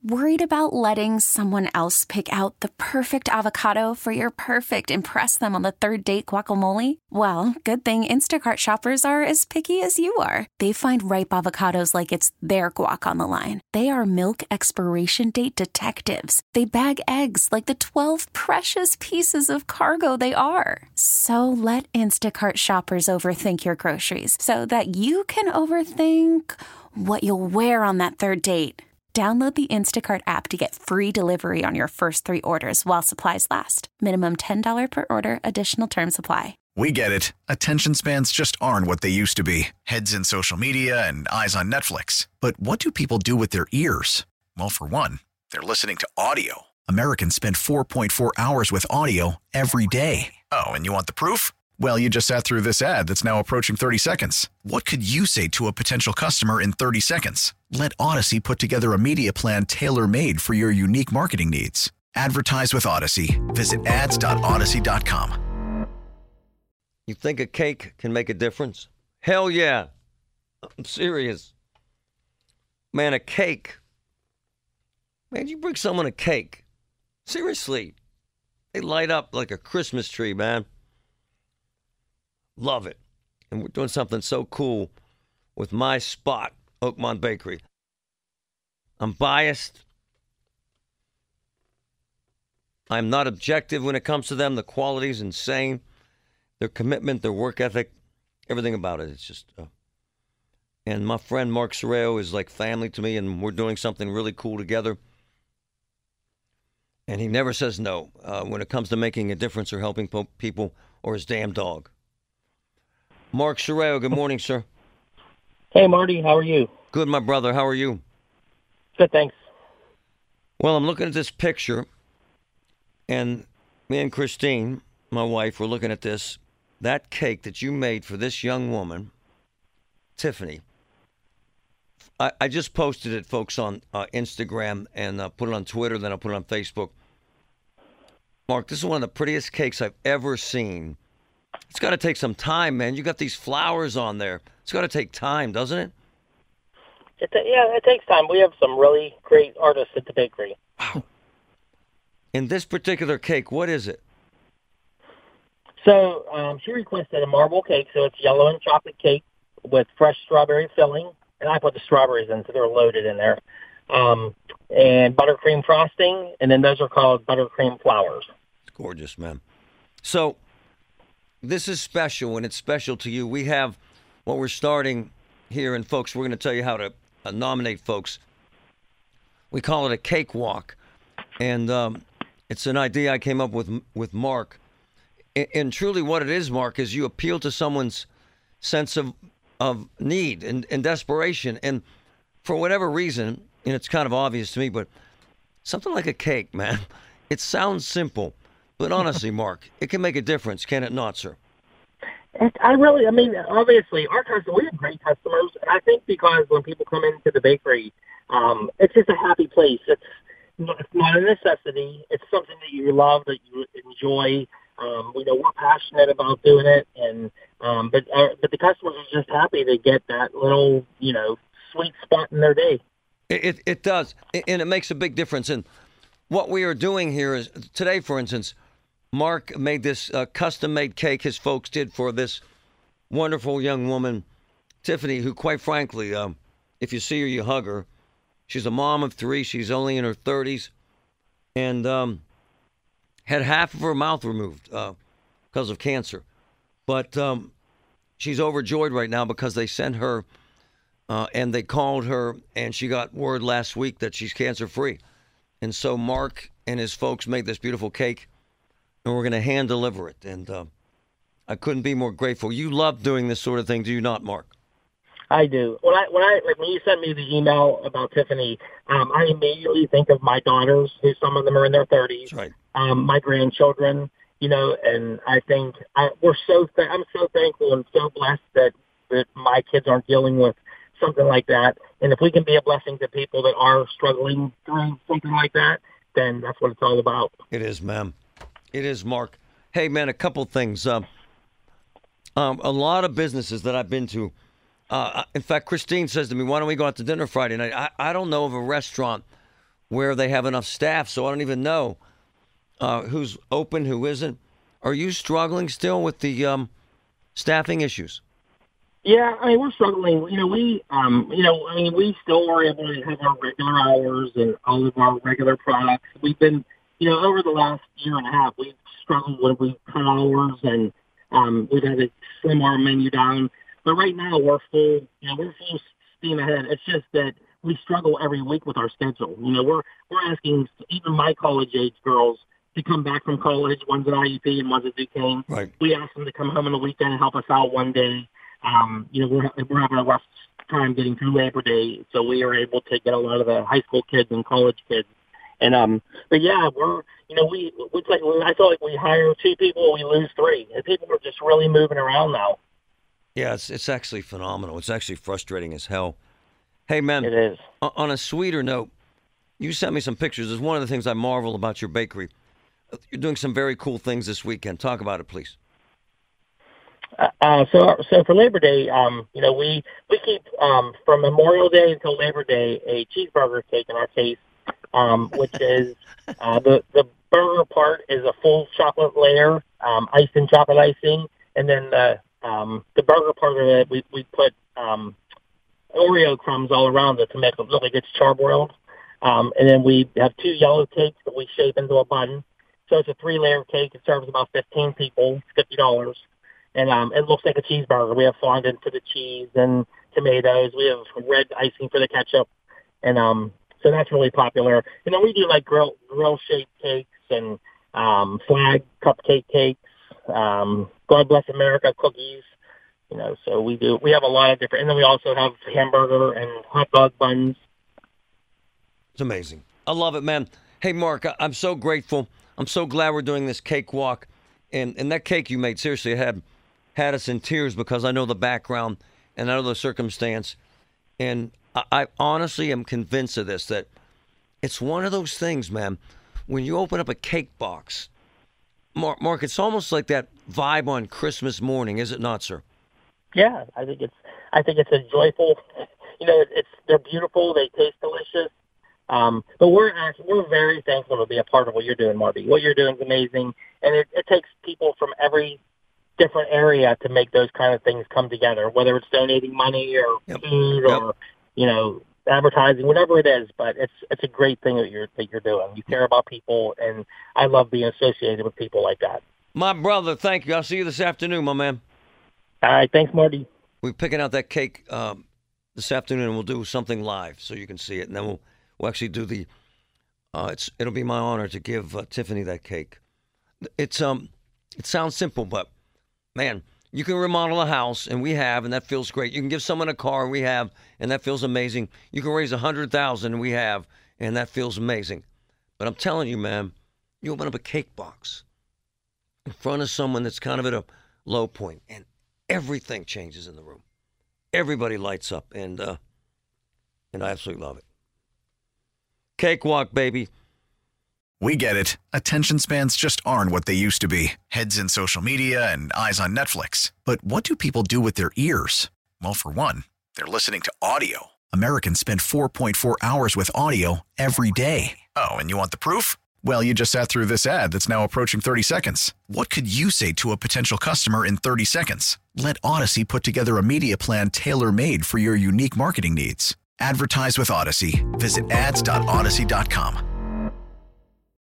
Worried about letting someone else pick out the perfect avocado for your perfect impress them on the third date guacamole? Well, good thing Instacart shoppers are as picky as you are. They find ripe avocados like it's their guac on the line. They are milk expiration date detectives. They bag eggs like the 12 precious pieces of cargo they are. So let Instacart shoppers overthink your groceries so that you can overthink what you'll wear on that third date. Download the Instacart app to get free delivery on your first 3 orders while supplies last. Minimum $10 per order. Additional terms apply. We get it. Attention spans just aren't what they used to be. Heads in social media and eyes on Netflix. But what do people do with their ears? Well, for one, they're listening to audio. Americans spend 4.4 hours with audio every day. Oh, and you want the proof? Well, you just sat through this ad that's now approaching 30 seconds. What could you say to a potential customer in 30 seconds? Let Odyssey put together a media plan tailor-made for your unique marketing needs. Advertise with Odyssey. Visit ads.odyssey.com. You think a cake can make a difference? Hell yeah. I'm serious. Man, a cake. Man, you bring someone a cake. Seriously. They light up like a Christmas tree, man. Love it. And we're doing something so cool with my spot, Oakmont Bakery. I'm biased. I'm not objective when it comes to them. The quality's insane. Their commitment, their work ethic, everything about it. It's just... And my friend Mark Sorreo is like family to me, and we're doing something really cool together. And he never says no when it comes to making a difference or helping people or his damn dog. Mark Sorreo, good morning, sir. Hey, Marty, how are you? Good, my brother. How are you? Good, thanks. Well, I'm looking at this picture, and me and Christine, my wife, we're looking at this. That cake that you made for this young woman, Tiffany, I just posted it, folks, on Instagram and put it on Twitter, then I'll put it on Facebook. Mark, this is one of the prettiest cakes I've ever seen. It's got to take some time, man. You got these flowers on there. It's got to take time, doesn't it? Yeah, it takes time. We have some really great artists at the bakery. Wow. In this particular cake, what is it? So she requested a marble cake, so it's yellow and chocolate cake with fresh strawberry filling, and I put the strawberries in, so they're loaded in there, and buttercream frosting, and then those are called buttercream flowers. It's gorgeous, man. So this is special, and it's special to you. We have what we're starting here, and folks, we're going to tell you how to nominate folks. We call it a cake walk, and it's an idea I came up with Mark. And truly what it is, Mark, is you appeal to someone's sense of need and desperation. And for whatever reason, and it's kind of obvious to me, but something like a cake, man, it sounds simple. But honestly, Mark, it can make a difference, can it not, sir? Obviously, our customers, we have great customers. And I think because when people come into the bakery, it's just a happy place. It's not a necessity. It's something that you love, that you enjoy. We know we're passionate about doing it, and but the customers are just happy to get that little, sweet spot in their day. It does, and it makes a big difference. And what we are doing here is today, for instance, Mark made this custom-made cake his folks did for this wonderful young woman, Tiffany, who, quite frankly, if you see her, you hug her. She's a mom of 3. She's only in her 30s, and had half of her mouth removed because of cancer. But she's overjoyed right now because they sent her and they called her, and she got word last week that she's cancer-free. And so Mark and his folks made this beautiful cake, and we're going to hand deliver it. And I couldn't be more grateful. You love doing this sort of thing, do you not, Mark? I do. When you sent me the email about Tiffany, I immediately think of my daughters, who some of them are in their 30s. That's right. My grandchildren, and I think I'm so thankful and so blessed that my kids aren't dealing with something like that. And if we can be a blessing to people that are struggling through something like that, then that's what it's all about. It is, ma'am. It is, Mark. Hey, man, a couple things. A lot of businesses that I've been to, in fact, Christine says to me, why don't we go out to dinner Friday night? I don't know of a restaurant where they have enough staff, so I don't even know who's open, who isn't. Are you struggling still with the staffing issues? Yeah, I mean, we're struggling. We still are able to have our regular hours and all of our regular products. We've been, over the last year and a half, we've struggled when we cut hours and we've had to slim our menu down. But right now we're full steam ahead. It's just that we struggle every week with our schedule. We're asking even my college-age girls to come back from college. One's at IUP and one's at Duquesne. Right. We ask them to come home on the weekend and help us out one day. We're having a rough time getting through Labor Day, so we are able to get a lot of the high school kids and college kids. And but yeah, I feel like we hire 2 people, we lose 3. And people are just really moving around now. Yeah, it's actually phenomenal. It's actually frustrating as hell. Hey, man. It is. On a sweeter note, you sent me some pictures. It's one of the things I marvel about your bakery. You're doing some very cool things this weekend. Talk about it, please. So for Labor Day, we keep from Memorial Day until Labor Day a cheeseburger cake in our case, which is the burger part is a full chocolate layer, iced in chocolate icing, and then the burger part of it we put Oreo crumbs all around it to make it look like it's charbroiled, and then we have 2 yellow cakes that we shape into a bun. So it's a 3-layer cake. It serves about 15 people, $50. And it looks like a cheeseburger. We have fondant for the cheese and tomatoes. We have red icing for the ketchup. And so that's really popular. And then we do like grill-shaped cakes and flag cupcake cakes, God Bless America cookies. So we have a lot of different. And then we also have hamburger and hot dog buns. It's amazing. I love it, man. Hey, Mark, I'm so grateful. I'm so glad we're doing this cake walk. And that cake you made, seriously, had us in tears because I know the background and I know the circumstance. And I honestly am convinced of this, that it's one of those things, man, when you open up a cake box, Mark, it's almost like that vibe on Christmas morning, is it not, sir? Yeah, I think it's a joyful, they're beautiful, they taste delicious. But we're very thankful to be a part of what you're doing, Marty. What you're doing is amazing. And it takes people from every different area to make those kind of things come together, whether it's donating money or food or, advertising, whatever it is. But it's a great thing that you're doing. You care about people, and I love being associated with people like that. My brother, thank you. I'll see you this afternoon, my man. All right. Thanks, Marty. We're picking out that cake this afternoon, and we'll do something live so you can see it. And then we'll actually do the it'll be my honor to give Tiffany that cake. It sounds simple, but man, you can remodel a house, and we have, and that feels great. You can give someone a car, and we have, and that feels amazing. You can raise $100,000, and we have, and that feels amazing. But I'm telling you, man, you open up a cake box in front of someone that's kind of at a low point, and everything changes in the room. Everybody lights up, and I absolutely love it. Cakewalk, baby. We get it. Attention spans just aren't what they used to be. Heads in social media and eyes on Netflix. But what do people do with their ears? Well, for one, they're listening to audio. Americans spend 4.4 hours with audio every day. Oh, and you want the proof? Well, you just sat through this ad that's now approaching 30 seconds. What could you say to a potential customer in 30 seconds? Let Odyssey put together a media plan tailor-made for your unique marketing needs. Advertise with Odyssey. Visit ads.odyssey.com.